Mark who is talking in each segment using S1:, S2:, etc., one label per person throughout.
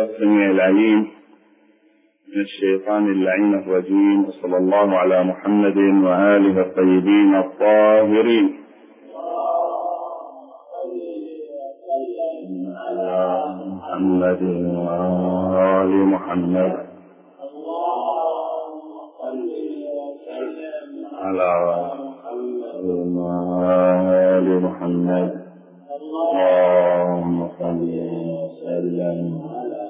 S1: السميع العليم من الشيطان اللعين الرجيم، وصلى الله على محمد وآله الطيبين الطاهرين. على محمد وآل محمد على آل محمد اللهم صل وسلم على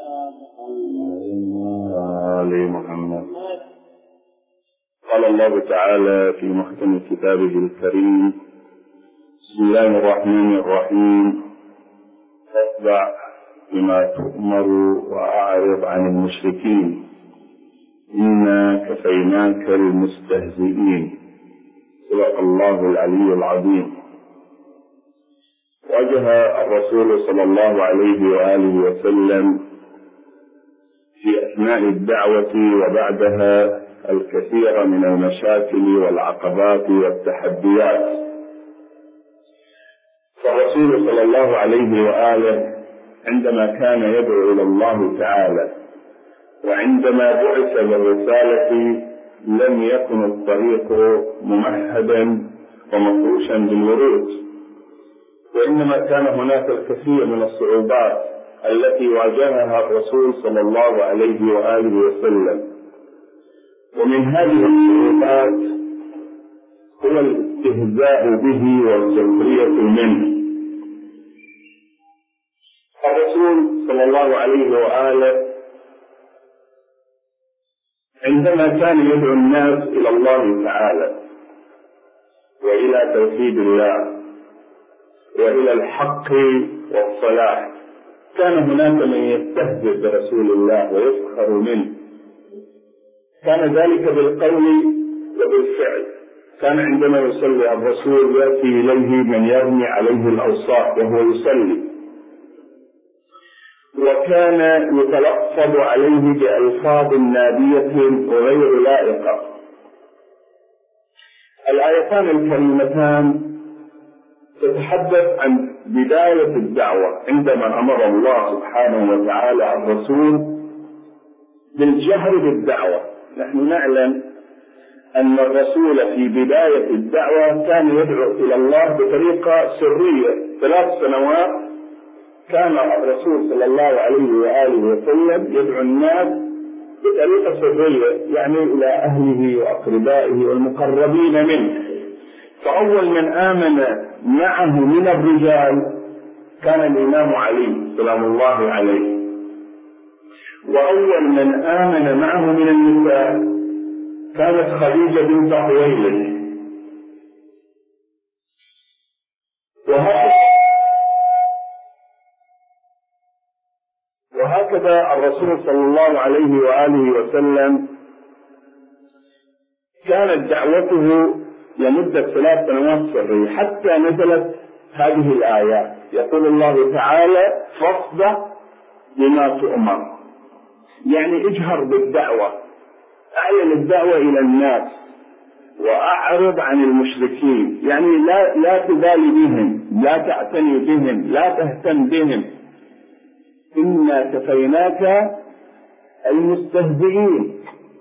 S1: آل محمد. قال الله تعالى في محكم كتابه الكريم: بسم الله الرحمن الرحيم، فاصدع بما تؤمر وأعرض عن المشركين إنا كفيناك المستهزئين. صدق الله العلي العظيم. واجه الرسول صلى الله عليه وآله وسلم في أثناء الدعوة وبعدها الكثير من المشاكل والعقبات والتحديات. فالرسول صلى الله عليه وآله عندما كان يدعو إلى الله تعالى وعندما بعث بالرسالة لم يكن الطريق ممهدا ومفروشا بالورود، وإنما كان هناك الكثير من الصعوبات التي واجهها الرسول صلى الله عليه وآله وسلم. ومن هذه الصعوبات هو الاستهزاء به والسخرية منه. الرسول صلى الله عليه وآله عندما كان يدعو الناس إلى الله تعالى وإلى توحيد الله وإلى الحق والصلاح، كان هناك من يستهزئ برسول الله ويسخر منه. كان ذلك بالقول وبالفعل. كان عندما يصلي الرسول يأتي إليه من يرمي عليه الأوصاف وهو يصلي، وكان يتلفظ عليه بألفاظ نابية وغير لائقة. الآيتان الكريمتان تتحدث عن بداية الدعوة عندما أمر الله سبحانه وتعالى الرسول بالجهر بالدعوة. نحن نعلم أن الرسول في بداية الدعوة كان يدعو إلى الله بطريقة سرية. 3 سنوات كان الرسول صلى الله عليه وآله وسلم يدعو الناس بطريقة سرية، يعني إلى أهله وأقربائه والمقربين منه. فأول من آمن معه من الرجال كان الإمام علي سلام الله عليه، وأول من آمن معه من النساء كانت خديجة بنت خويلد. وهكذا الرسول صلى الله عليه وآله وسلم كانت دعوته لمدة 3 سنوات سرية حتى نزلت هذه الآيات. يقول الله تعالى: فاصدع بما تؤمر، يعني اجهر بالدعوة، أعلن الدعوة إلى الناس، وأعرض عن المشركين، يعني لا تبالي بهم، لا تعتني بهم، لا تهتم بهم. إنا كفيناك المستهزئين.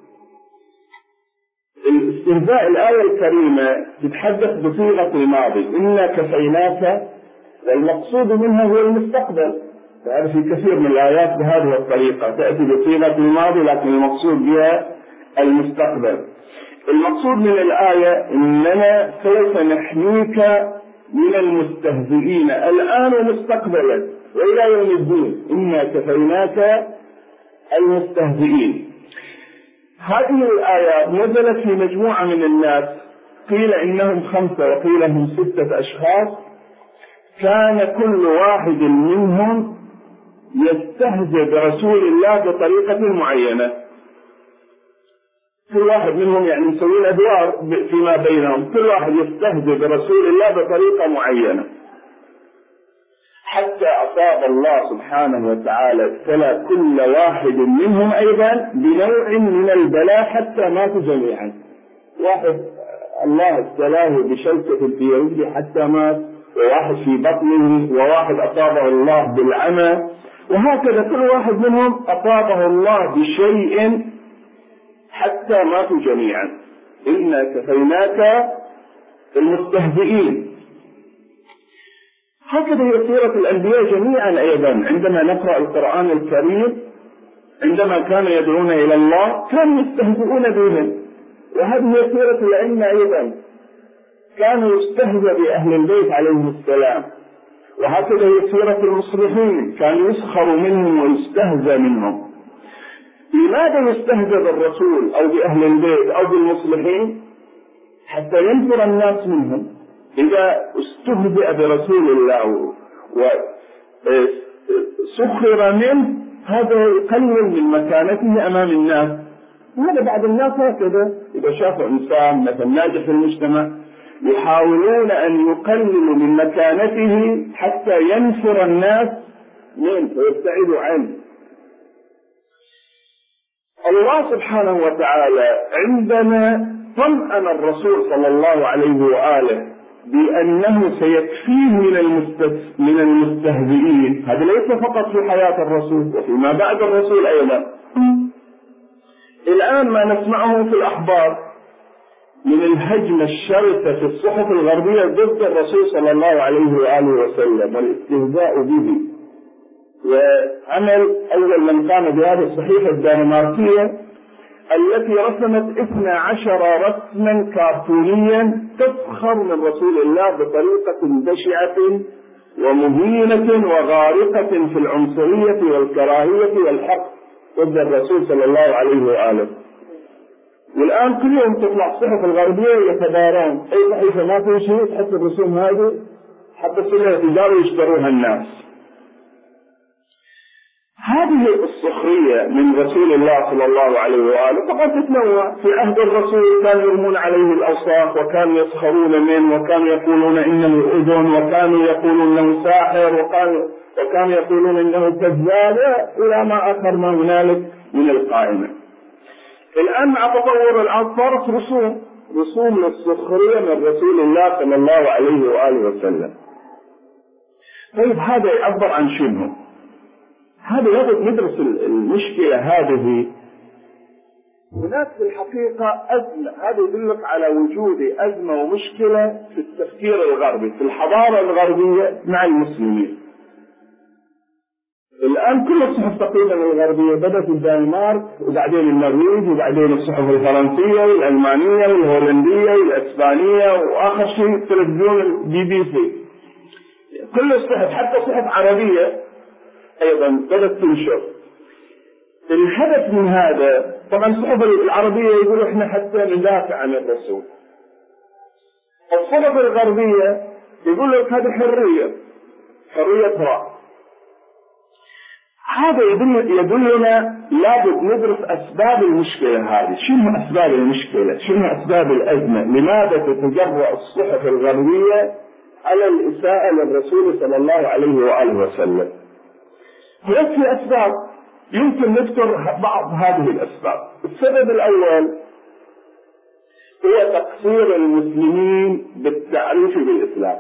S1: الاستهزاء الآية الكريمة تتحدث بصيغة الماضي، إنا كفيناك، والمقصود منها هو المستقبل. فهذا في كثير من الآيات بهذه الطريقة تأتي بصيغة الماضي لكن المقصود بها المستقبل. المقصود من الآية إننا سوف نحميك من المستهزئين الآن ومستقبلا وإلى يوم الدين. إنا كفيناك المستهزئين. هذه الآيات نزلت في مجموعة من الناس، قيل إنهم 5 وقيل هم 6 أشخاص، كان كل واحد منهم يستهزئ برسول الله بطريقة معينة. كل واحد منهم يعني يسوون أدوار فيما بينهم، كل واحد يستهزئ برسول الله بطريقة معينة، حتى أصاب الله سبحانه وتعالى ابتلى كل واحد منهم أيضا بنوع من البلاء حتى ماتوا جميعا. واحد الله ابتلاه بشوكة في رجله حتى مات، وواحد في بطنه، وواحد أصابه الله بالعمى، وهكذا كل واحد منهم أصابه الله بشيء حتى ماتوا جميعا. إنا كفيناك المستهزئين. هكذا هي سيرة الأنبياء جميعا أيضا. عندما نقرأ القرآن الكريم عندما كانوا يدعون إلى الله كانوا يستهزئون بهم، وهذه هي سيرة الأئمة أيضا، كانوا يستهزئ بأهل البيت عليهم السلام. وهكذا هي سيرة المصلحين، كانوا يسخروا منهم ويستهزأ منهم. لماذا يستهزأ بالرسول أو بأهل البيت أو بالمصلحين؟ حتى ينفر الناس منهم. إذا استهزئ برسول الله وسخر منه هذا يقلل من مكانته أمام الناس. هذا بعض الناس هكذا، إذا شافوا إنسان مثلا ناجح في المجتمع يحاولون أن يقللوا من مكانته حتى ينفر الناس منه ويبتعدوا عنه. الله سبحانه وتعالى عندما طمأن الرسول صلى الله عليه وآله بأنه سيكفيه من المستهزئين، هذا ليس فقط في حياة الرسول وفيما بعد الرسول أيضا. الآن ما نسمعه في الأخبار من الهجمة الشرسة في الصحف الغربية ضد الرسول صلى الله عليه وآله وسلم والاستهزاء به، وعمل أول من قام بهذه الصحيفة الدنماركية التي رسمت 12 رسما كرتونيا تسخر من رسول الله بطريقة بشعة ومهينة وغارقة في العنصرية والكراهية والحق ضد الرسول صلى الله عليه وآله. والآن كل يوم تطلع الصحف الغربية يتبارون أي صحيفة ما في شيء تحط الرسوم هذه حتى السلة تجارة يشتروها الناس. هذه السخرية من رسول الله صلى الله عليه وآله طبعا تتنوع. في عهد الرسول كانوا يرمون عليه الأوصاف وكانوا يسخرون منه وكانوا يقولون إنه أذن وكانوا يقولون إنه ساحر وكانوا يقولون إنه كذاب إلى ما آخر ما هنالك من القائمة. الآن مع تطور العصر صارت رسوم للسخرية من رسول الله صلى الله عليه وآله وسلم. طيب هذا يعبر عن شنو؟ هذا يجب ندرس المشكلة هذه. هناك في الحقيقة أزمة، هذا يدلك على وجود أزمة ومشكلة في التفكير الغربي في الحضارة الغربية مع المسلمين. الآن كل الصحف تقريبا الغربية بدأت الدنمارك وبعدين النرويج وبعدين الصحف الفرنسية والألمانية والهولندية والأسبانية وآخر شيء تلفزيون BBC. كل الصحف حتى صحف عربية أيضا بدأت تنشر. الهدف من هذا طبعا الصحف العربية يقولوا إحنا حتى ندافع عن الرسول. الصحف الغربية يقول لك هذه حرية رأي. هذا يدلنا لابد ندرس أسباب المشكلة هذه. شنو أسباب المشكلة؟ شنو أسباب الأزمة؟ لماذا تتجرأ الصحف الغربية على الإساءة للرسول صلى الله عليه وآله وسلم؟ هناك أسباب يمكن نذكر بعض هذه الأسباب. السبب الأول هو تقصير المسلمين بالتعريف بالإسلام.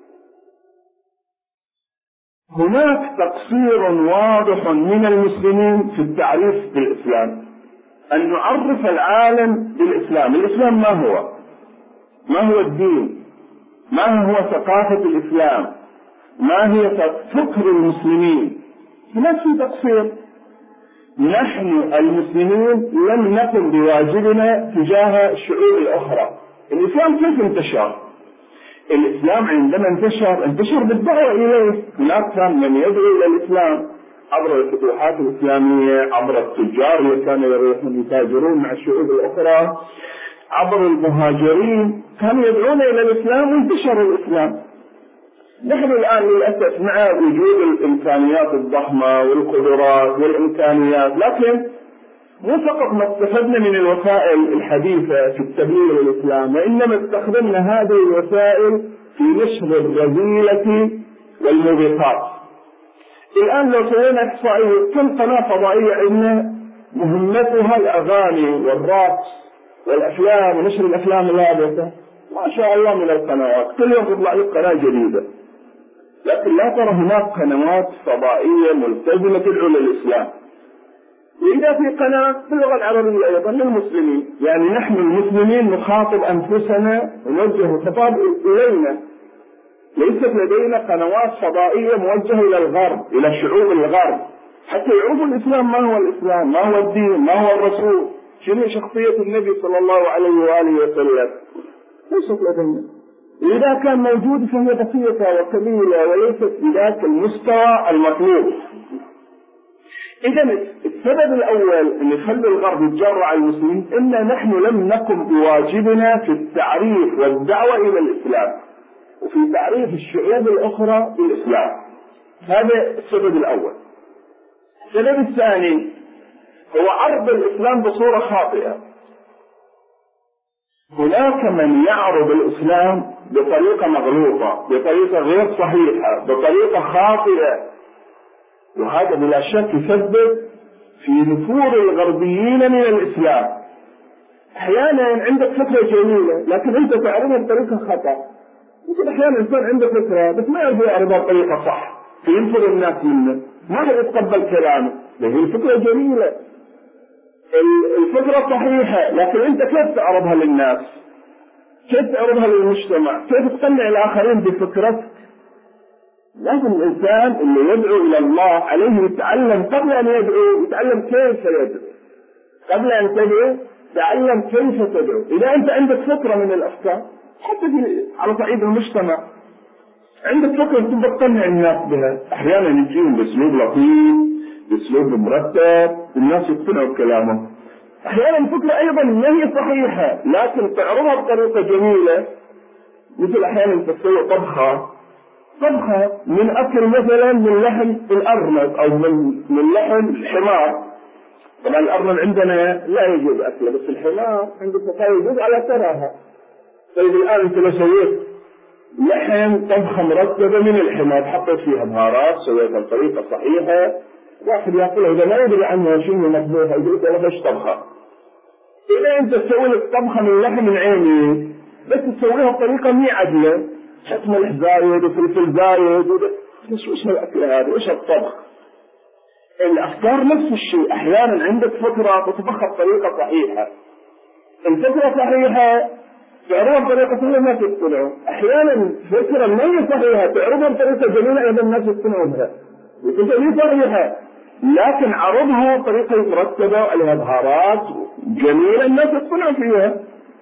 S1: هناك تقصير واضح من المسلمين في التعريف بالإسلام، أن نعرف العالم بالإسلام. الإسلام ما هو؟ ما هو الدين؟ ما هو ثقافة الإسلام؟ ما هي فكر المسلمين؟ هناك في تقصير. نحن المسلمين لم نقم بواجبنا تجاه الشعوب الأخرى. الإسلام كيف انتشر؟ الإسلام عندما انتشر بالدعوة إليه. هناك كان من يدعو إلى الإسلام عبر الفتوحات الإسلامية، عبر التجار اللي كانوا يروحون يتاجرون مع الشعوب الأخرى، عبر المهاجرين كانوا يدعون إلى الإسلام وانتشر الإسلام. نحن الآن للأسف مع وجود الإمكانيات الضخمة والقدرات والإمكانيات، لكن مو فقط ما استفدنا من الوسائل الحديثة في التبليغ الإسلام، وإنما استخدمنا هذه الوسائل في نشر الرذيلة والموبقات. الآن لو سوينا إحصائية كم قناة فضائية عندنا مهمتها الأغاني والرقص والأفلام ونشر الأفلام الهادفة، ما شاء الله من القنوات كل يوم تطلع لك قناة جديدة. لكن لا ترى هناك قنوات فضائية ملتزمة تدعو للإسلام. وإذا في قناة باللغة العربية أيضا للمسلمين، يعني نحن المسلمين نخاطب أنفسنا ونوجه خطاب إلينا، ليست لدينا قنوات فضائية موجهة إلى الغرب، إلى شعوب الغرب، حتى يعرفوا الإسلام ما هو الإسلام، ما هو الدين، ما هو الرسول، شنو شخصية النبي صلى الله عليه وآله وسلم. ليست لدينا. وإذا كان موجود فهي بسيطة وقليلة وليست بذاك المستوى المطلوب. إذا السبب الأول أن يخلي الغرب يتجرع على المسلمين إن نحن لم نقم بواجبنا في التعريف والدعوة إلى الإسلام وفي تعريف الشعوب الأخرى بالإسلام. هذا السبب الأول. السبب الثاني هو عرض الإسلام بصورة خاطئة. هناك من يعرض الإسلام بطريقة مغلوطة، بطريقة غير صحيحة، بطريقة خاطئة، وهذا بلا شك يسبب في نفور الغربيين من الإسلام. أحيانا عندك فكرة جميلة لكن أنت تعرضها بطريقة خطأ. ممكن أحيانا الإنسان عنده فكرة بس ما يعرف يعرضها بطريقة صح، فينفر الناس منه، ما حد يتقبل كلامه. لكن الفكرة جميلة، الفكرة صحيحة، لكن أنت كيف تعرضها للناس؟ كيف تعرضها للمجتمع؟ كيف تقنع الآخرين بفكرتك؟ لازم الإنسان اللي يدعو إلى الله عليه يتعلم قبل أن يدعو، يتعلم كيف يدعو. قبل أن تدعو تعلم كيف تدعو. إذا أنت عندك فكرة من الأفكار حتى على صعيد المجتمع عندك فكرة تبقى تقنع الناس بها، أحيانا يجيهم بأسلوب لطيف، بأسلوب مرتب، الناس يقتنعوا بكلامه. أحيانا الفكرة أيضا ما هي صحيحة لكن تعرضها بطريقة جميلة، مثل أحيانا تسوي طبخة من أكل مثلا من لحم الأرنب أو من لحم الحمار. طبعا الأرنب عندنا لا يجوز أكله، بس الحمار عند الفقهاء يجوز على تراها. طيب الآن أنت لو سويت لحم طبخة مرتبة من الحمار، حطيت فيها بهارات، سويتها بطريقة صحيحة، واحد يأكلها إذا ما يدري عنها شنو مطبوخة يقول لك والله إيش طبخة. إذا أنت تسوي لك طبخة من لحم العيني بس تسويها بطريقة مي عدلة، تحط ملح زايد وفلفل زايد وش هالأكل هذا؟ وش هالطبخ؟ الأفكار نفس الشيء. أحيانا عندك فكرة تطبخها بطريقة صحيحة، الفكرة صحيحة تعرضها بطريقة صحيحة الناس يقتنعوا. أحيانا فكرة ما هي صحيحة تعرضها بطريقة جميلة أيضا الناس يقتنعوا بها، الفكرة هي صحيحة لكن عرضها بطريقة مرتبة وعليها بهارات جميلة الناس يقتنعوا فيها.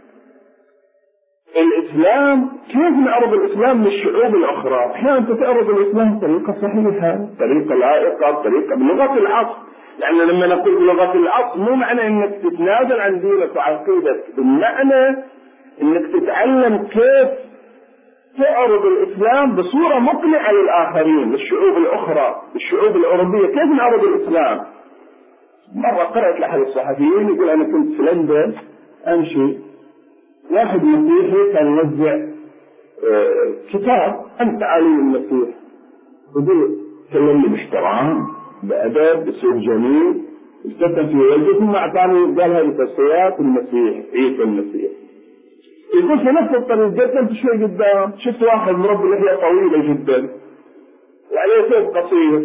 S1: الإسلام كيف نعرض الإسلام للشعوب الأخرى؟ أحيانا تعرض الإسلام بطريقة صحيحة، بطريقة لائقة، بطريقة بلغة العصر. لأن لما نقول بلغة العصر مو معنى إنك تتنازل عن دينك وعقيدتك، بمعنى إنك تتعلم كيف تعرض الإسلام بصورة مقنعة للآخرين، للشعوب الأخرى، للشعوب الأوروبية. كيف نعرض الإسلام؟ مرة قرأت لأحد الصحفيين يقول أنا كنت في لندن أمشي، واحد مسيحي كان يوزع كتاب عن تعاليم المسيح، يقول كلمني باحترام بأدب بأسلوب جميل، استخدم في وجهه ثم أعطاني قال هذه تسويات المسيح عيسى المسيح. يقول في نفس الطريق جلست شوي قدام شفت واحد مربي لحية طويلة جدا وعليه ثوب قصير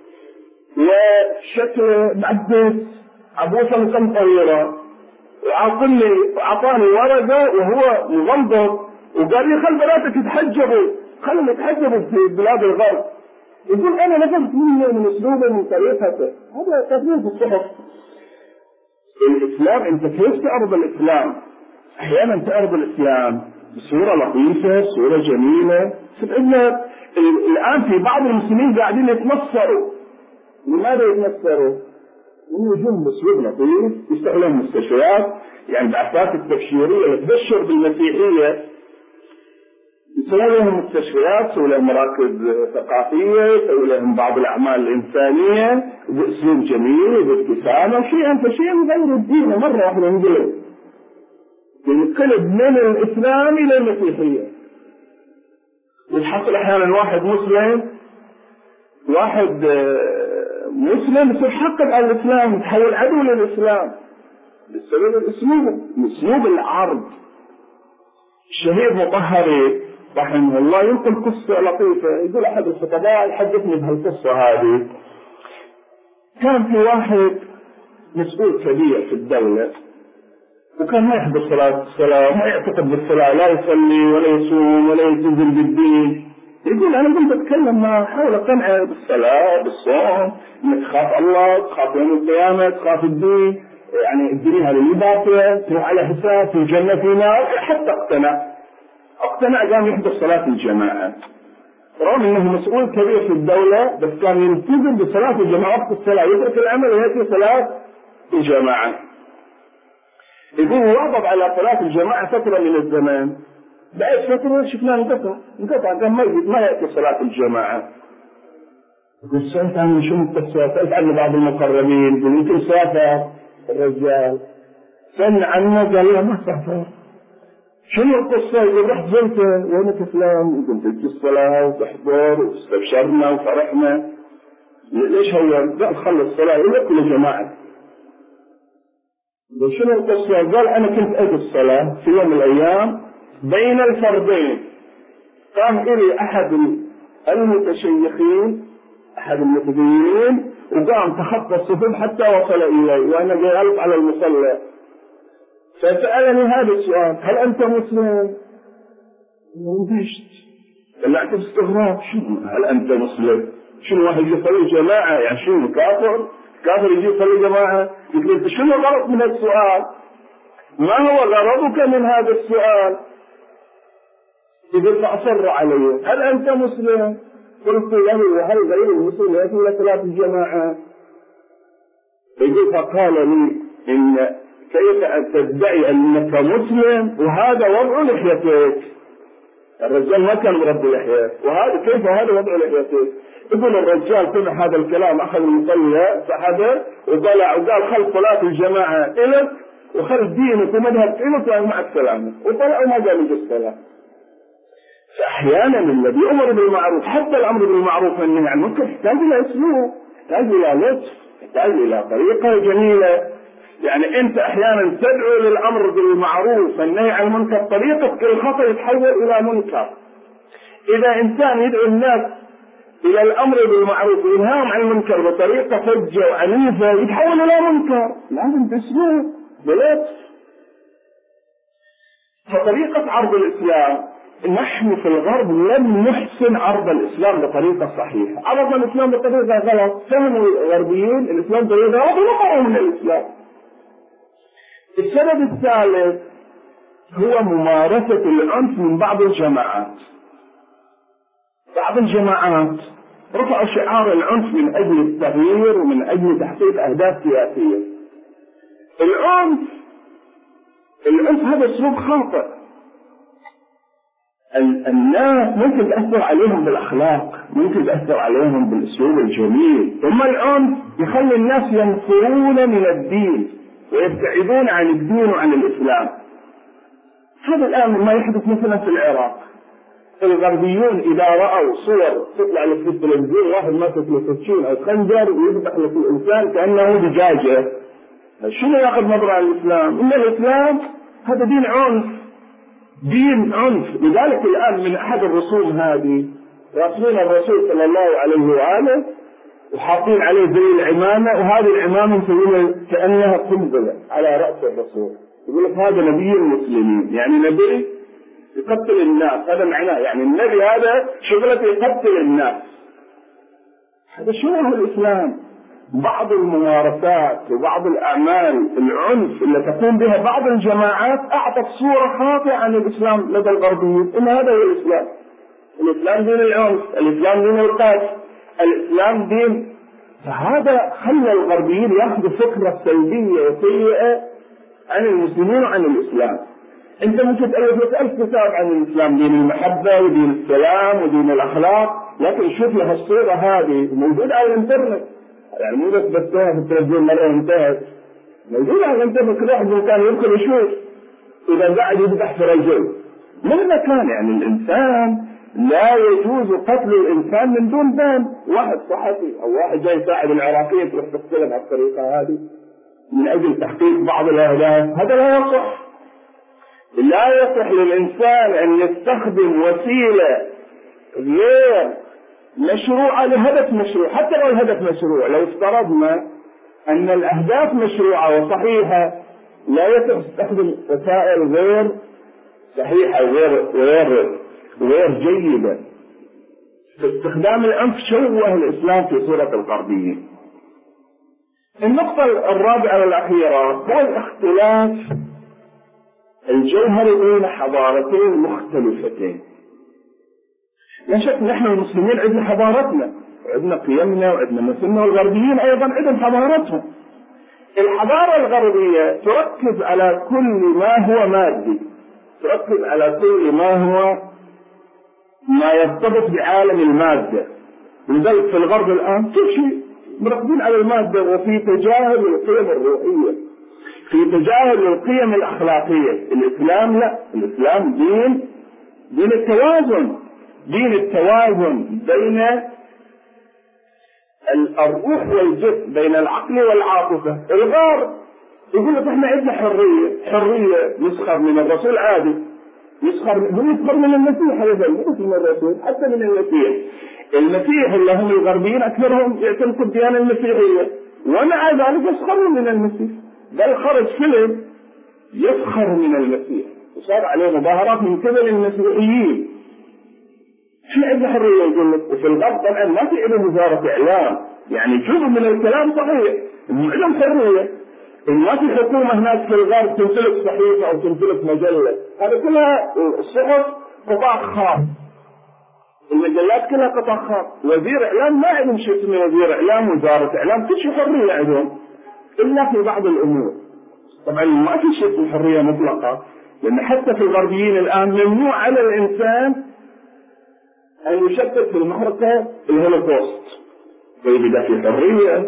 S1: وشكله معبس عبوسة من طويلة، وأعطاني ورقة وهو مغمض وقال لي خل بناتك يتحجبوا، خلهم يتحجبوا في بلاد الغرب. يقول أنا نفذت منه من أسلوبه من طريقته. هذا تفسير في الصحف. الإسلام أنت كيف تعرض الإسلام؟ أحيانا تعرض الإسلام بصورة لطيفة، بصورة جميلة. الآن في بعض المسلمين قاعدين يتنصروا. لماذا يتنصروا؟ يجون بأسلوب لطيف، يستغلون مستشفيات، يعني بعثات التبشيرية اللي تبشر بالمسيحية، يسوون لهم مستشفيات، يسوون لهم مراكز ثقافية، يسوون لهم بعض الأعمال الإنسانية بأسلوب جميل وبابتسامة، وشيئا فشيئا يغير الدين مرة واحدة ينقلب، ينقلب من الإسلام إلى المسيحية. والحصل أحيانا واحد مسلم يصير حقد على الإسلام، يتحول عدو للإسلام بسبب الأسلوب، أسلوب العرض. الشهيد مطهري رحمه الله ينقل قصة لطيفة، يقول أحد الخطباء يحدثني بهالقصة هذه. كان في واحد مسؤول كبير في الدولة، وكان ما يحب الصلاة وما يعتقد بالصلاة، لا يصلي ولا يصوم ولا يلتزم بالدين. يقول أنا كنت أتكلم معه حاول أقنعه بالصلاة بالصوم، إنك تخاف الله، تخاف يوم القيامة، تخاف الدين، يعني الدنيا هذه اللي باطلة تروح على حساب في الجنة في نار، حتى اقتنع قام يحضر صلاة الجماعة، رغم أنه مسؤول كبير في الدولة، بس كان يلتزم بصلاة الجماعة وقت الصلاة، يترك العمل ويأتي صلاة الجماعة. يقول واظب على صلاة الجماعة فترة من الزمان، بعد فترة شفناه انقطع كان ما يأتي صلاة الجماعة. يقول سألت عنه شو متصل، سألت عنه بعض المقربين، يقول يمكن سافر الرجال، سألنا عنه قال لا ما سافر. شنو القصة؟ يقول رحت زرته، وينك فلان؟ يقول تجي الصلاة وتحضر واستبشرنا وفرحنا. ليش هو؟ قال خلص الصلاة يقول كل جماعة. شنو القصة؟ قال أنا كنت أجي الصلاة في يوم من الأيام بين الفردين، قام إلي أحد المتشيخين أحد المتدينين وقام تخطى الصفوف حتى وصل إلي وأنا جالس على المصلى، فسألني هذا السؤال: هل أنت مسلم؟ ندهشت، طلعت باستغراب، شنو هل أنت مسلم؟ شنو واحد يصلي جماعة؟ يعني شنو كافر يجي يصلي جماعة؟ قلت له شنو الغرض من السؤال؟ ما هو غرضك من هذا السؤال؟ يقول فأصر علي: هل أنت مسلم؟ قلت له: وهل غير المسلم يأتي إلى صلاة الجماعة؟ يقول فقال لي: إن كيف تدعي أنك مسلم وهذا وضع لحيتك؟ الرجال ما كان مربي لحية، وهذا كيف هذا وضع لحيتك؟ يقول الرجال سمع هذا الكلام، أخذ المصلى سحبه وطلع وقال: خل صلاة الجماعة إلك وخل دينك ومذهب إلك ومع السلامة، وطلع وما قال يجي الصلاة. فأحيانا الذي أمر بالمعروف، حتى الأمر بالمعروف والنهي عن المنكر، يحتاج إلى أسلوب، يحتاج إلى لطف، يحتاج إلى طريقة جميلة. يعني أنت أحيانا تدعو للأمر بالمعروف والنهي عن المنكر، طريقة الخطأ يتحول إلى منكر. إذا إنسان يدعو الناس إلى الأمر بالمعروف والنهي عن المنكر بطريقة فجة وعنيفة يتحول إلى منكر، لازم بأسلوب بلطف. فطريقة عرض الإسلام، نحن في الغرب لم نحسن عرض الإسلام بطريقة صحيحة، عرض الإسلام بطريقة غلط، فهم الغربيين الإسلام بطريقة غلط ونقروا من الإسلام. السبب الثالث هو ممارسة العنف من بعض الجماعات. بعض الجماعات رفعوا شعار العنف من أجل التغيير ومن أجل تحقيق أهداف سياسية. العنف هذا أسلوب خاطئ. الناس ممكن تأثر عليهم بالأخلاق، ممكن تأثر عليهم بالأسلوب الجميل، ثم العنف يخلي الناس ينفرون من الدين ويبتعدون عن الدين وعن الإسلام. هذا الآن ما يحدث مثلا في العراق. الغربيون إذا رأوا صور تطلع لك في التلفزيون واحد ماسك له سكين أو خنجر ويذبح لك الإنسان كأنه دجاجة، شنو يأخذ نظرة عن الإسلام؟ إن الإسلام هذا دين عنف، دين عنف. لذلك الآن من أحد الرسوم هذه راسمين الرسول صلى الله عليه وآله وحاطين عليه زي العمامة، وهذه العمامة مسوينها كأنها قنبلة على رأس الرسول. يقول لك هذا نبي المسلمين، يعني نبي يقتل الناس، هذا معناه يعني النبي هذا شغلته يقتل الناس. هذا شو هو الإسلام؟ بعض الممارسات وبعض الأعمال العنف اللي تقوم بها بعض الجماعات أعطت صورة خاطئة عن الإسلام لدى الغربيين، إن هذا هو الإسلام. الإسلام دين العنف، الإسلام دين القتل، الإسلام دين. فهذا خلى الغربيين يأخذوا فكرة سلبية وسيئة عن المسلمين وعن الإسلام. أنت ممكن تألف لك 1000 كتاب عن الإسلام، دين المحبة ودين السلام ودين الأخلاق، لكن شوف لها الصورة هذه موجودة على الإنترنت، يعني مو بس بثوها في التلفزيون مرة انتهت، موجودة على الإنترنت، كل واحد كان يدخل يشوف. إذا قاعد يذبح في رجل مهما كان، يعني الإنسان لا يجوز قتل الإنسان من دون ذنب. واحد صحفي أو واحد جاي يساعد العراقيين تروح تقتلهم على الطريقة هذه من أجل تحقيق بعض الأهداف، هذا لا يصح. لا يصح للإنسان أن يستخدم وسيلة غير مشروعة لهدف مشروع، حتى لو الهدف مشروع. لو افترضنا أن الأهداف مشروعة وصحيحة لا يصح استخدم وسائل غير صحيحة وغير جيدة. استخدام العنف شوه الإسلام في صورة الغربيين. النقطة الرابعة والأخيرة هو الاختلاف الجوهري بين حضارتين مختلفتين. لا شك نحن المسلمين عندنا حضارتنا وعندنا قيمنا وعندنا مثلنا، والغربيين أيضا عندهم حضارتهم. الحضارة الغربية تركز على كل ما هو مادي، تركز على كل ما يرتبط بعالم المادة. لذلك في الغرب الآن كل شيء مركزين على المادة، وفي تجاهل القيم الروحية، في تجاهل القيم الأخلاقية. الإسلام لا، الإسلام دين التوازن، دين التوازن بين الروح والجسم، بين العقل والعاطفة. الغرب يقول لك احنا عندنا حرية يسخر من الرسول عادي، يسخر من المسيح، هذا مش من الرسول، حتى من المسيح اللي هم الغربيين أكثرهم يعتنقوا الديانة المسيحية، ومع ذلك يسخرون من المسيح. بل خرج فيلم يسخر من المسيح وصار عليه مظاهرات من قبل المسيحيين. في عندنا حرية يقول لك. وفي الغرب طبعا ما في عندهم وزارة إعلام، يعني جزء من الكلام صحيح إنهم عندهم حرية. ما في حكومة هناك في الغرب تمتلك صحيفة أو تمتلك مجلة، هذا كلها الصحف قطاع خاص، المجلات كلها قطاع خاص. وزير إعلام ما عندهم شيء اسمه وزير إعلام، وزارة إعلام، كل شيء حرية عندهم إلا في بعض الأمور. طبعا ما في شيء اسمه حرية مطلقة، لأن حتى في الغربيين الآن ممنوع على الإنسان أن يشكك في المحرقة الهولوكوست. طيب إذا في حرية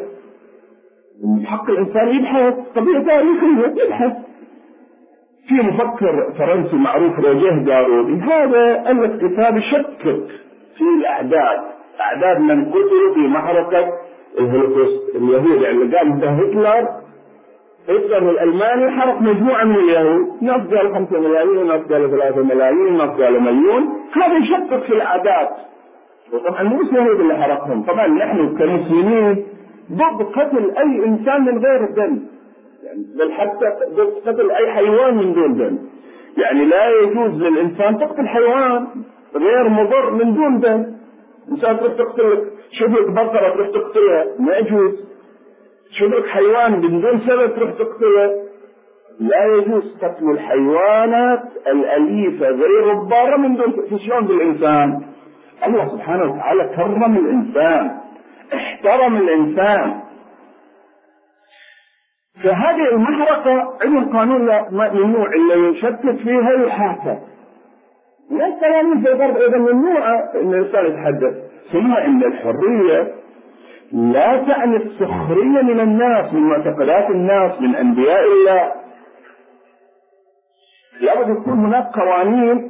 S1: من حق الإنسان يبحث قضية تاريخية، يبحث. في مفكر فرنسي معروف روجيه دارودي، هذا ألف كتاب يشكك في أعداد من قتلوا في محرقة الهولوكوست. اليهود اللي قال ده هتلر الألماني حرق مجموعة من اليهود، ناس قالوا 5 ملايين، ناس قالوا 3 ملايين، ناس قالوا مليون. هذا يشكك في الأعداد، وطبعا مو اليهود اللي حرقهم. طبعا نحن كمسلمين ضد قتل أي إنسان من غير دم، يعني بل حتى ضد قتل أي حيوان من دون دم. يعني لا يجوز للإنسان تقتل حيوان غير مضر من دون دم. إنسان تروح تقتل، شوف لك بقرة تروح تقتلها ما يجوز، شوف لك حيوان من دون سبب تروح تقتله، لا يجوز قتل الحيوانات الأليفة غير الضارة من دون. شلون بالإنسان؟ الله سبحانه وتعالى كرم الإنسان، احترم الإنسان. فهذه المحرقة عندهم قانون ممنوع، اللي يشكك فيها يحاكم. لا الكلام في الغرب أيضا ممنوع أن الإنسان يتحدث. ثم إن الحرية لا تعني السخرية من الناس، من معتقدات الناس، من أنبياء الله. لابد يكون هناك قوانين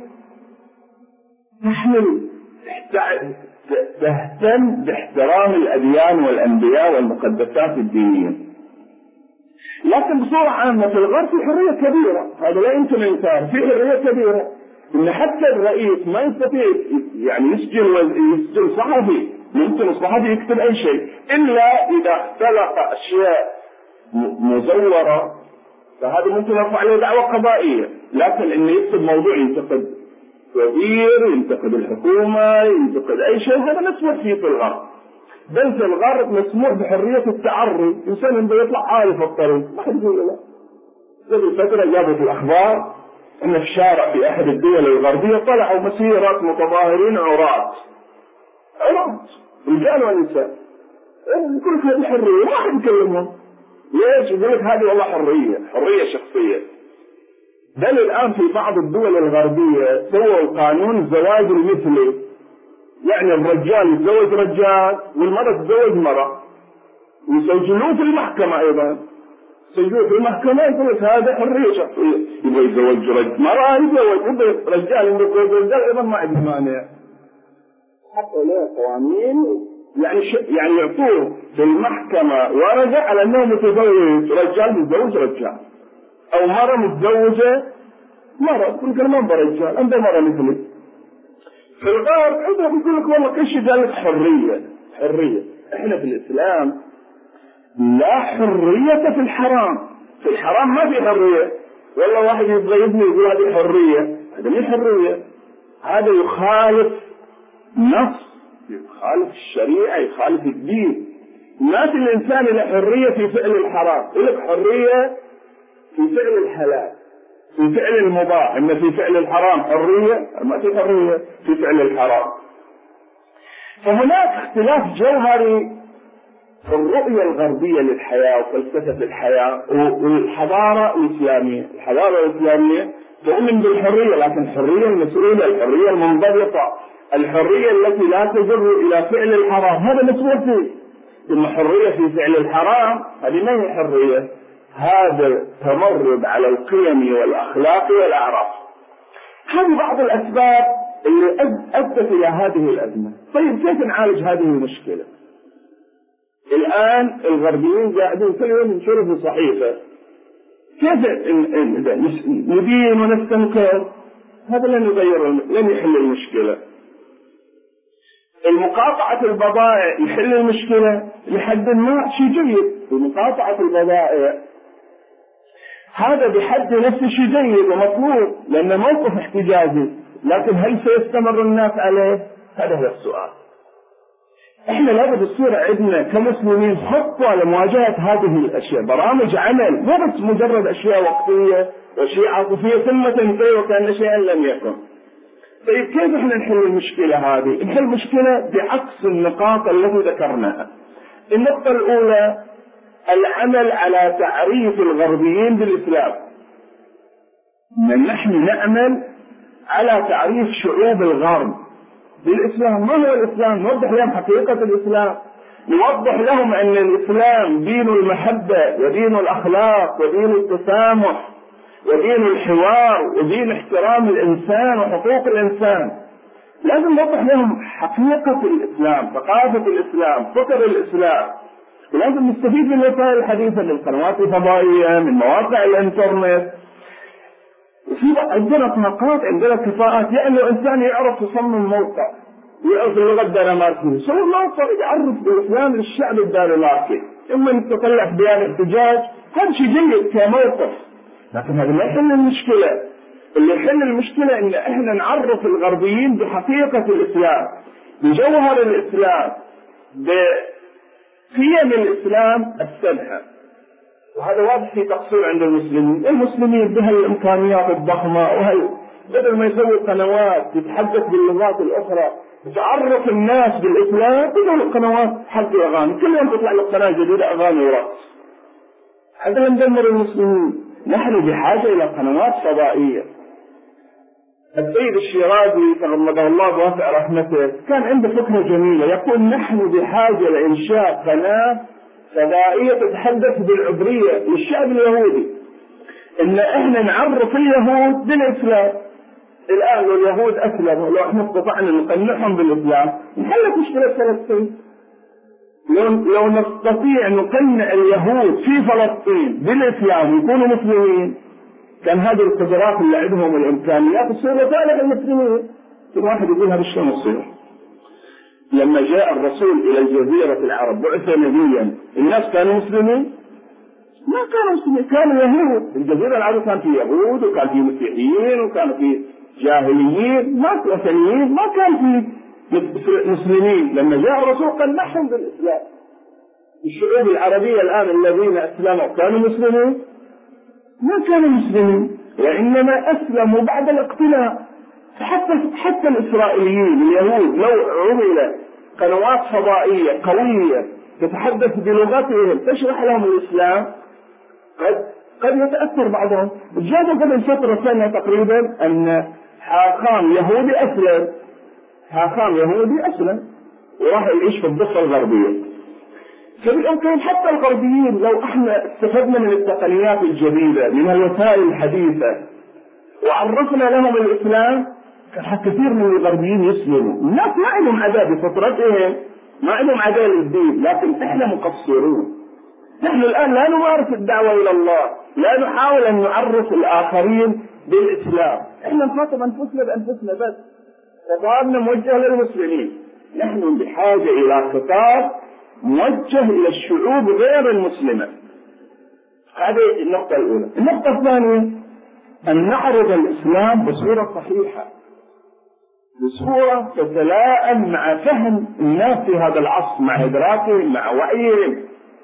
S1: تهتم باحترام الأديان والأنبياء والمقدسات الدينية. لكن بصورة عامة في الغرب في حرية كبيرة، هذا لا يمكن إنكار، في حرية كبيرة. إن حتى الرئيس ما يستطيع يعني يسجن صحفي، يمكن الصحفي يكتب أي شيء إلا إذا اختلق أشياء مزورة، فهذا ممكن يرفع عليه دعوة قضائية. لكن إنه يكتب موضوع ينتقد وزير، ينتقد الحكومة، ينتقد أي شيء، هذا مسموح فيه في الغرب. بل في الغرب مسموح بحرية التعري، إنسان عنده يطلع عارف الطريق ما حد يقول له. قبل فترة جابوا في الأخبار أن في شارع في أحد الدول الغربية طلعوا مسيرات متظاهرين عراة، رجال ونساء. يقول لك هذه حرية، ما حد يكلمهم. ليش؟ يقول لك هذه والله حرية شخصية. بل الآن في بعض الدول الغربية سووا قانون الزواج المثلي، يعني الرجال يتزوج رجال والمرأة تتزوج مرأة، ويسجلوه في المحكمة أيضا. سجلوه في المحكمة يقول لك هذا حرية شخصية، يبغى يتزوج مرأة يتزوج رجال، يتزوج رجال أيضا ما عنده مانع. حطوا له قوانين يعني يعطوه في المحكمة ورقة على أنه متزوج رجال متزوج رجال، أو مرة متزوجة مرض، يقول لك أنا ما أبغى رجال، أنت مرة مثلي. في الغرب عندهم يقول لك والله كل شيء قال لك حرية. إحنا في الإسلام لا حرية في الحرام. في الحرام ما في حرية. والله واحد يبغى يبني يقول هذه حرية، هذا مش حرية، هذا يخالف نص، يخالف الشريعة، يخالف الدين. ما في الإنسان له حرية في فعل الحرام، يقول لك حرية في فعل الحلال، في فعل المباح. إن في فعل الحرام حرية، ما في حرية في فعل الحرام. فهناك اختلاف جوهري في الرؤية الغربية للحياة وفلسفة الحياة والحضارة الإسلامية. الحضارة الإسلامية تؤمن بالحرية، لكن الحرية المسؤولة، الحرية المنضبطة، الحرية التي لا تجر إلى فعل الحرام، هذا مسؤول فيه. ثم حرية في فعل الحرام هذه ما هي حرية، هذا تمرد على القيم والأخلاق والأعراف. هذه بعض الأسباب اللي أدت إلى هذه الأزمة. طيب كيف نعالج هذه المشكلة؟ الآن الغربيين قاعدين كل يوم ينشروا في صحيفة كيف ندين ونستنكر. هذا لن يغير، لن يحل المشكلة. المقاطعة البضائع يحل المشكلة لحد ما، شيء جيد بمقاطعة البضائع، هذا بحد نفسه شيء جيد ومطلوب لأنه موقف احتجاجي، لكن هل سيستمر الناس عليه؟ هذا هو السؤال. احنا لابد يصير عندنا كمسلمين خطة لمواجهة هذه الاشياء، برامج عمل، مو بس مجرد اشياء وقتية وشيء عاطفية ثم تنتهي وكأن شيئا لم يكن. طيب كيف احنا نحل المشكلة هذه؟ نحل المشكلة بعكس النقاط التي ذكرناها. النقطة الأولى العمل على تعريف الغربيين بالإسلام. نحن نعمل على تعريف شعوب الغرب بالإسلام. ما هو الإسلام؟ نوضح لهم حقيقة الإسلام، نوضح لهم أن الإسلام دين المحبة ودين الأخلاق ودين التسامح ودين الحوار ودين احترام الإنسان وحقوق الإنسان. لازم نوضح لهم حقيقة الإسلام، ثقافة الإسلام، فكر الإسلام. ولازم نستفيد من الوسائل الحديثة، من القنوات الفضائية، من مواقع الإنترنت. وفي عندنا طاقات، عندنا كفاءات. يعني لو إنسان يعرف يصمم موقع، يعرف اللغة الدنماركية، سوى موقع يعرف بالإسلام للشعب الدنماركي، إما أن تطلع بيان احتجاج، هذا شيء جيد كموقف، لكن هذا لا يحل المشكلة. اللي يحل المشكلة إن إحنا نعرف الغربيين بحقيقة الإسلام، بجوهر الإسلام، بقيم الإسلام السمحة. وهذا واضح في تقصير عند المسلمين بهالإمكانيات الضخمة، بدل ما يسوي قنوات تتحدث باللغات الأخرى تعرف الناس بالإسلام، بدل قنوات حق أغاني، كل يوم تطلع لك قناة جديدة أغاني ورقص. هذا ندمر المسلمين. نحن بحاجة إلى قنوات فضائية. السيد الشيرازي تغمده الله بواسع رحمته كان عنده فكرة جميلة، يقول نحن بحاجة لإنشاء قناة فضائية تتحدث بالعبرية للشعب اليهودي، إن إحنا نعرف اليهود بالإسلام. الآن لو اليهود أسلموا، لو إحنا استطعنا نقنعهم بالإسلام نحل مشكلة فلسطين. لو نستطيع نقنع اليهود في فلسطين بالإسلام يكونوا مسلمين، كان هذه القدرات اللي عندهم والإمكانيات تصير لصالح المسلمين. كل واحد يقول هذا الشيء مصير. لما جاء الرسول إلى الجزيرة العرب بعث نبيا، الناس كانوا مسلمين؟ ما كانوا مسلمين، كانوا يهود. الجزيرة العرب كان في يهود وكان في مسيحيين وكان في جاهليين، ما في وثنيين، ما كان في مسلمين. لما جاء الرسول قنعهم بالإسلام. الشعوب العربية الآن الذين أسلموا كانوا مسلمين؟ ما كانوا مسلمين، وإنما أسلموا بعد الاقتناع. حتى الإسرائيليين اليهود لو عمل قنوات فضائية قوية تتحدث بلغتهم تشرح لهم الإسلام قد يتأثر بعضهم. جاء قبل فترة سنة تقريبا أن حاخام يهودي أسلم وراح يعيش في الضفة الغربية. فبالإمكان حتى الغربيين لو احنا استفدنا من التقنيات الجديدة من الوسائل الحديثة وعرفنا لهم الإسلام، كان كثير من الغربيين يسلموا. الناس ما عندهم عداء بفطرتهم، ما عندهم عداء للدين، لكن احنا مقصرون. نحن الآن لا نمارس الدعوة إلى الله، لا نحاول أن نعرف الآخرين بالإسلام. احنا نخاطب أنفسنا بأنفسنا بس، خطابنا موجه للمسلمين. نحن بحاجة إلى خطاب موجه إلى الشعوب غير المسلمة. هذه النقطة الأولى. النقطة الثانية أن نعرض الإسلام بصورة صحيحة، بصورة تتلائم مع فهم الناس في هذا العصر، مع إدراكهم، مع وعيهم.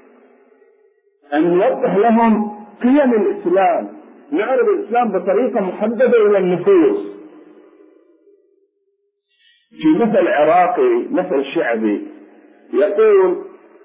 S1: أن نوضح لهم قيم الإسلام، نعرض الإسلام بطريقة محددة إلى النفوس. في مثل عراقي، مثل شعبي، يقول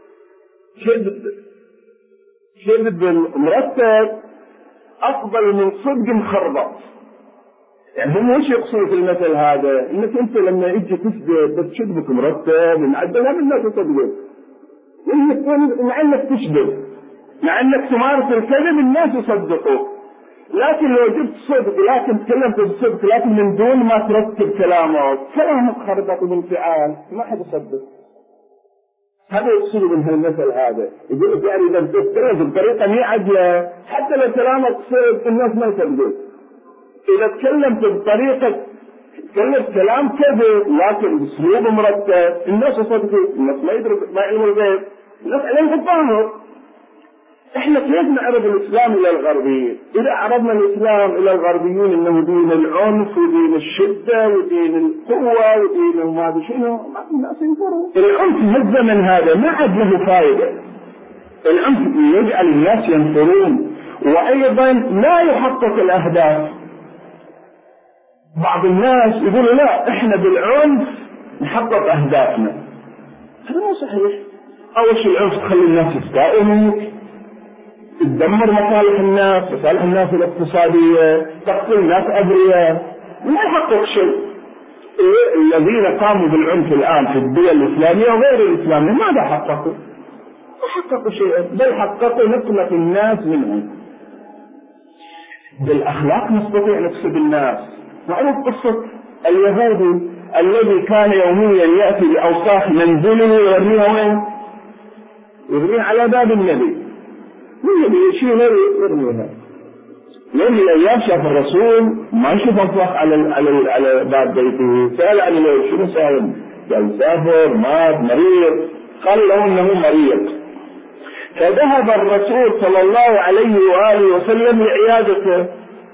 S1: كذب مرتب أفضل من صدق مخربط. يعني هم وش يقصدوا في المثل هذا؟ إنك أنت لما يجي تكذب بس كذبك مرتب نعدلها من الناس تصدق، مع إنك تكذب، مع إنك تمارس الكذب الناس يصدقوك. لكن لو جبت صدق لكن تكلمت بصدق لكن من دون ما ترتب كلامك خربط بانفعال، ما حد يصدق. هذا يقصد من هالمثل هذا. يقول يعني إذا تتكلم بطريقة مي عدلة حتى لو كلامك صدق الناس ما يصدقون. إذا تكلمت بطريقة تكلمت كلام كذب لكن بأسلوب مرتب الناس يصدقون، الناس ما يدرك ما يعلموا الغيب، الناس عليهم الظاهر. احنا كيف نعرض الإسلام إلى الغربيين؟ إذا عرضنا الإسلام إلى الغربيين إنه دين العنف ودين الشدة ودين القوة ودين ما أدري شنو، ما في الناس ينفروا. العنف هالزمن هذا ما عاد له فائدة. العنف يجعل الناس ينفرون، وأيضا لا يحقق الأهداف. بعض الناس يقولوا لا احنا بالعنف نحقق أهدافنا. هذا مو صحيح. أول شيء العنف تخلي الناس يستائموا، تدمر مصالح الناس الاقتصادية، تقتل الناس أبرياء، ما يحقق شيء. الذين قاموا بالعنف الآن في الدول الإسلامية وغير الإسلامية ماذا حققوا؟ ما حققوا شيئا، بل حققوا نقمة الناس منهم. بالأخلاق نستطيع نكسب الناس. معروف قصة اليهودي الذي كان يوميا يأتي بأوساخ منزله ويرميها وين؟ يرميها على باب النبي. النبي يشيل يرميها. يوم من الأيام شاف الرسول ما يشوف أوساخ على باب بيته، سأل عن ليش شنو صار؟ قال سافر، مات، مريض. قال له إنه مريض. فذهب الرسول صلى الله عليه وآله وسلم لعيادته.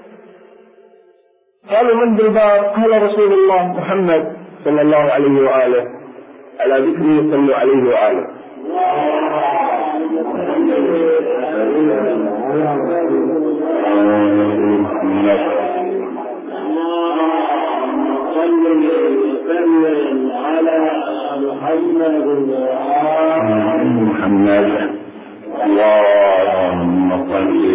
S1: قالوا من بالباب؟ قال رسول الله محمد صلى الله عليه وآله، على ذكره صلوا عليه وآله. محمد اللهم صل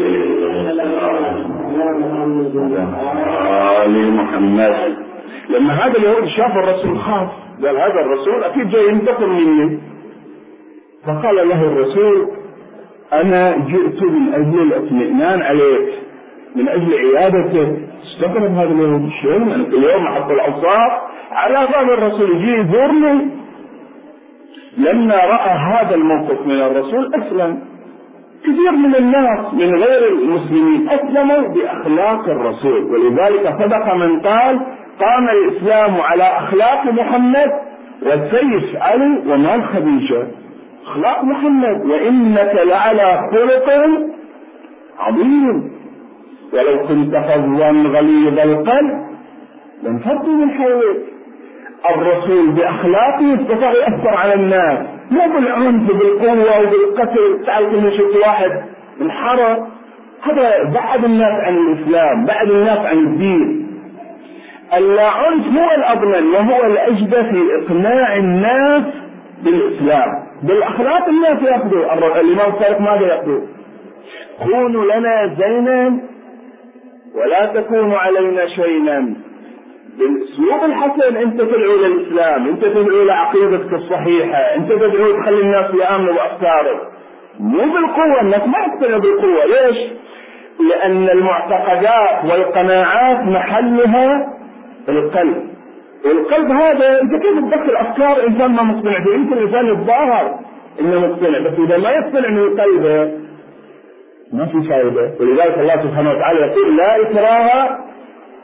S1: على محمد. لما هذا اليهود شاف الرسول خاف، قال هذا الرسول أكيد جاي ينتقم مني. فقال له الرسول أنا جئت من أجل الاطمئنان عليك، من أجل عيادتك. استغرب هذا اليهود، الشيء اليوم أحط الأوصاف على باب الرسول يجي يزورني. لما رأى هذا الموقف من الرسول أسلم. كثير من الناس من غير المسلمين أسلموا بأخلاق الرسول، ولذلك صدق من قال قام الإسلام على أخلاق محمد والسيف علي ومال خديجة. أخلاق محمد وإنك لعلى خلق عظيم، ولو كنت فظا غليظ القلب لانفضوا من حولك. الرسول بأخلاقه استطاع يأثر على الناس، مو بالعنف بالقوة وبالقتل. تعرف إن شفت واحد انحرق، هذا بعد الناس عن الإسلام، بعد الناس عن الدين. العنف هو الأضمن وهو الأجدى في إقناع الناس بالإسلام. بالأخلاق الناس يأخذوا. الإمام الصادق ماذا يقول؟ كونوا لنا زينا ولا تكونوا علينا شينا. بالاسلوب الحسن انت تدعو للاسلام، انت تدعو لعقيدتك الصحيحه، انت تدعو تخلي الناس يامنوا بافكارك، مو بالقوه. الناس ما يقتنعوا بالقوه. ليش؟ لان المعتقدات والقناعات محلها القلب، والقلب هذا انت كيف تدخل افكار انسان ما مقتنع فيه؟ يمكن الانسان يتظاهر انه مقتنع، بس اذا ما يقتنع من قلبه ما في فائده. ولذلك الله سبحانه وتعالى يقول لا إكراه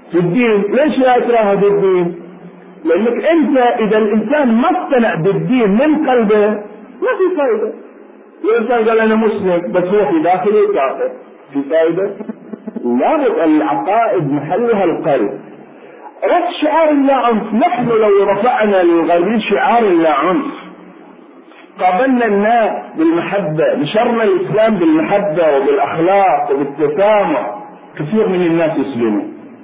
S1: في الدين. ليش لا إكراه في الدين؟ لأنك أنت إذا الإنسان ما اقتنع بالدين من قلبه ما في فائدة. الإنسان قال أنا مسلم بس هو في داخله كافر، في فائدة؟ لابد العقائد محلها القلب. رفع شعار اللا عنف، نحن لو رفعنا للغربيين شعار اللا عنف قابلنا الناس بالمحبة، نشرنا الإسلام بالمحبة وبالأخلاق وبالتسامح، كثير من الناس يسلموا.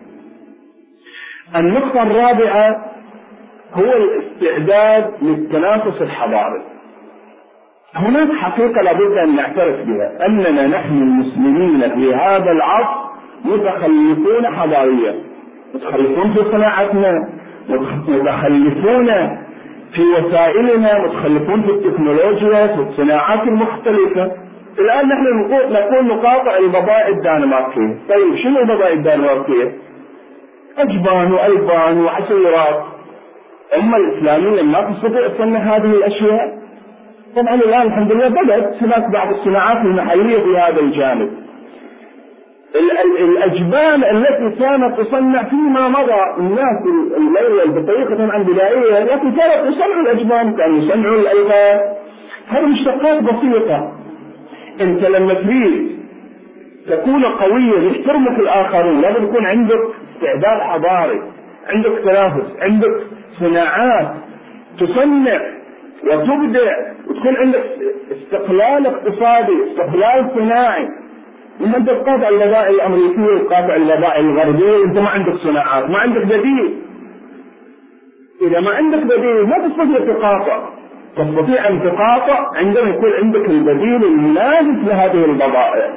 S1: النقطة الرابعة هو الاستعداد للتنافس الحضاري. هناك حقيقة لابد أن نعترف بها، أننا نحن المسلمين في هذا العصر متخلفون حضاريا، متخلفون في صناعتنا، متخلفون في وسائلنا، متخلفون في التكنولوجيا، في الصناعات المختلفة. الآن نحن نقول نقاطع البضائع الدنماركية. طيب شنو البضائع الدنماركية؟ أجبان وألبان وعسيرات. أما الإسلامية ما تستطيع تصنع هذه الأشياء. طبعا الآن الحمد لله بدأت هناك بعض الصناعات المحلية في هذا الجانب. الأجبان التي كانت تصنع فيما مضى الناس الأول بطريقة عن بدائية، لكن كانت تصنع الأجبان، كانوا يصنعوا الألبان، هذه مشتقات بسيطة. أنت لما تريد تكون قويا يحترمك الآخرون لازم يكون عندك استعداد حضاري، عندك تنافس، عندك صناعات تصنع وتبدع، وتكون عندك استقلال اقتصادي، استقلال صناعي. لما انت تقاطع البضائع الامريكيه وتقاطع البضائع الغربيه انت ما عندك صناعات، ما عندك بديل. اذا ما عندك بديل ما تستطيع تقاطع. تستطيع ان تقاطع عندما يكون عندك البديل المناسب لهذه البضائع.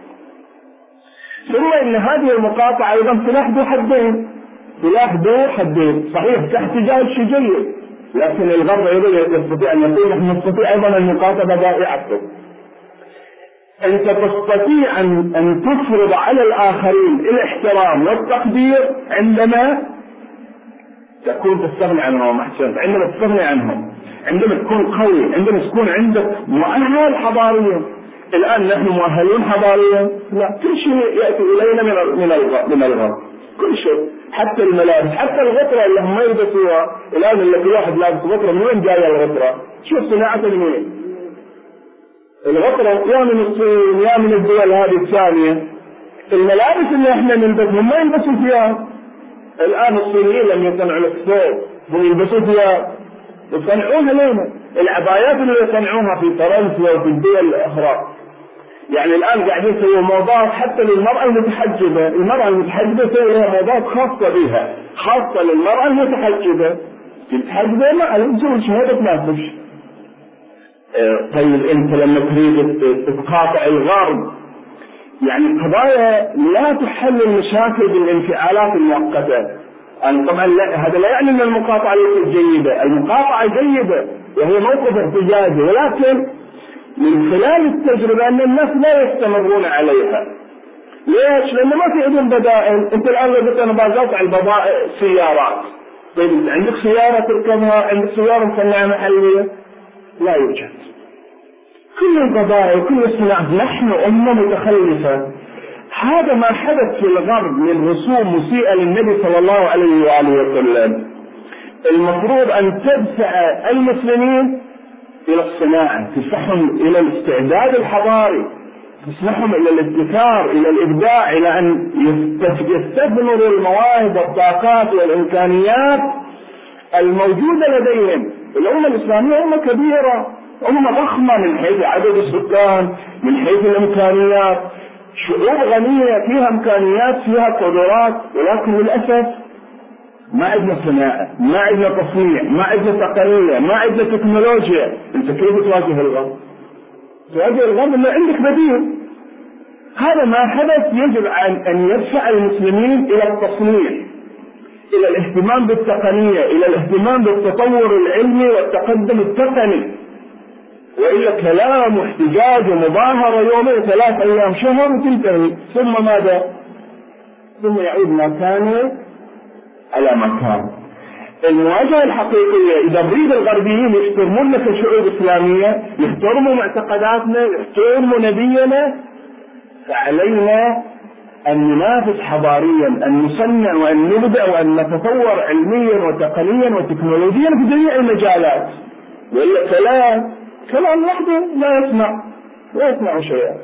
S1: ثم ان هذه المقاطعه ايضا سلاح ذو حدين، سلاح ذو حدين. صحيح كاحتجاج شجري، لكن الغرب ايضا يستطيع ان يقول نحن نستطيع ايضا ان نقاطع بضائعكم. أنت تستطيع أن تفرض على الآخرين الاحترام والتقدير عندما تكون تستغني عنهم. أحسنت، عندما تستغني عنهم، عندما تكون قوي، عندما تكون عندك مؤهل حضاريا. الآن نحن مؤهلون حضاريا؟ لا، كل شيء يأتي إلينا من الغرب، كل شيء، حتى الملابس، حتى الغطرة اللي هم يلبسوها. الآن اللي واحد لابس غطرة من وين جاية الغطرة؟ شوف صناعتها من وين؟ الغطرة يا من الصين يا من الدول هذه الثانية. الملابس اللي احنا نلبسها ما يلبسوا ثياب. الآن الصينيين لم يصنعوا لك ثوب، هم يلبسوا ثياب يصنعوها لنا. العبايات اللي يصنعوها في فرنسا وفي الدول الأخرى. يعني الآن قاعدين يسووا موضات حتى للمرأة المتحجبة. المرأة المتحجبة يسوي لها موضات خاصة بها، خاصة للمرأة المتحجبة. المتحجبة ما الزوج ما تناسبش. طيب انت لما تريد تقاطع الغرب، يعني قضايا لا تحل المشاكل بالانفعالات المؤقتة. طبعا هذا لا يعني ان المقاطعة ليست جيدة، المقاطعة جيدة وهي موقف احتجاجي، ولكن من خلال التجربة ان الناس لا يستمرون عليها. ليش؟ لانه ما في عندهم بدائل. انت الان لو قلت انا بقاطع البضائع سيارات، طيب عندك سيارة تركبها، عندك سيارة مصنعة محلية؟ لا يوجد. كل البضائع كل الصناعات، نحن أمة متخلفة. هذا ما حدث في الغرب من رسوم مسيئة للنبي صلى الله عليه وآله وسلم. المفروض أن تدفع المسلمين إلى الصناعة، تدفعهم إلى الاستعداد الحضاري، تدفعهم إلى الابتكار، إلى الإبداع، إلى أن يستثمروا المواهب والطاقات والإمكانيات الموجودة لديهم. الأمة الإسلامية أمة كبيرة، أمة ضخمة من حيث عدد السكان، من حيث الإمكانيات، شعوب غنية فيها إمكانيات، فيها قدرات، ولكن للأسف ما عندنا صناعة، ما عندنا تصنيع، ما عندنا تقنية، ما عندنا تكنولوجيا. أنت كيف تواجه الغرب؟ تواجه الغرب إنه عندك بديل. هذا ما حدث يجب أن يدفع المسلمين إلى التصنيع، إلى الاهتمام بالتقنية، إلى الاهتمام بالتطور العلمي والتقدم التقني. وإلا كلام واحتجاج ومظاهرة يومين 3 أيام شهر وتنتهي، ثم ماذا؟ ثم يعود ما كان على ما كان. المواجهة الحقيقية إذا بريد الغربيين يحترموننا كشعوب إسلامية، يحترموا معتقداتنا، يحترموا نبينا، فعلينا أن ننافس حضاريا، أن نصنع وأن نبدأ وأن نتطور علميا وتقنيا وتكنولوجيا في جميع المجالات. وإلا كلام وحده لا يصنع شيئا.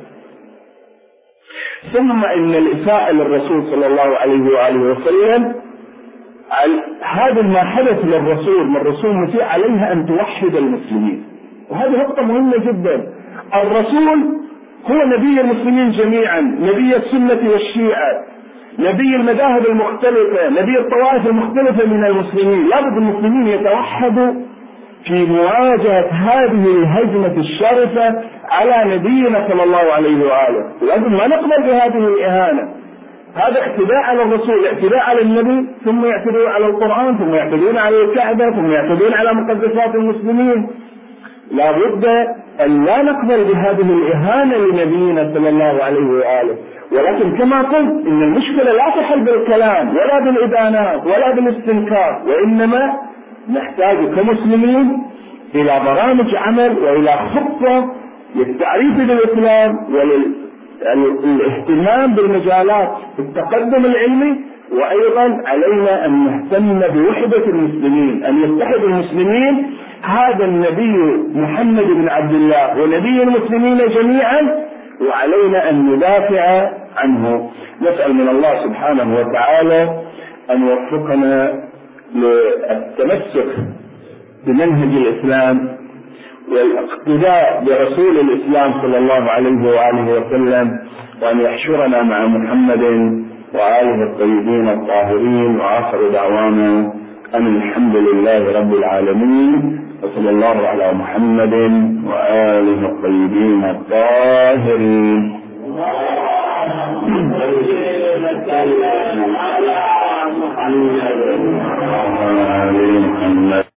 S1: ثم إن الإساءة للرسول صلى الله عليه وآله وسلم، هذا ما حدث للرسول من رسول مسيح عليها أن توحد المسلمين، وهذه نقطة مهمة جدا. الرسول هو نبي المسلمين جميعا، نبي السنة والشيعة، نبي المذاهب المختلفة، نبي الطوائف المختلفة من المسلمين. لابد المسلمين يتوحدوا في مواجهة هذه الهجمة الشرسة على نبينا صلى الله عليه وآله. لازم ما نقبل بهذه الإهانة. هذا اعتداء على الرسول، اعتداء على النبي، ثم يعتدون على القرآن، ثم يعتدون على الكعبة، ثم يعتدون على مقدسات المسلمين. لا بد أن لا نقبل بهذه الإهانة لنبينا صلى الله عليه وآله. ولكن كما قلت إن المشكلة لا تحل بالكلام ولا بالإدانات ولا بالاستنكار، وإنما نحتاج كمسلمين إلى برامج عمل وإلى خطة للتعريف بالإسلام والاهتمام بالمجالات التقدم العلمي. وأيضا علينا أن نهتم بوحدة المسلمين، أن يتحد المسلمين. هذا النبي محمد بن عبد الله ونبي المسلمين جميعا، وعلينا أن ندافع عنه. نسأل من الله سبحانه وتعالى أن يوفقنا للتمسك بمنهج الإسلام والاقتداء برسول الإسلام صلى الله عليه وآله وسلم، وأن يحشرنا مع محمد وآله الطيبين الطاهرين. وآخر دعوانا أن الحمد لله رب العالمين، وصلى الله على محمد وآله الطيبين الطاهرين.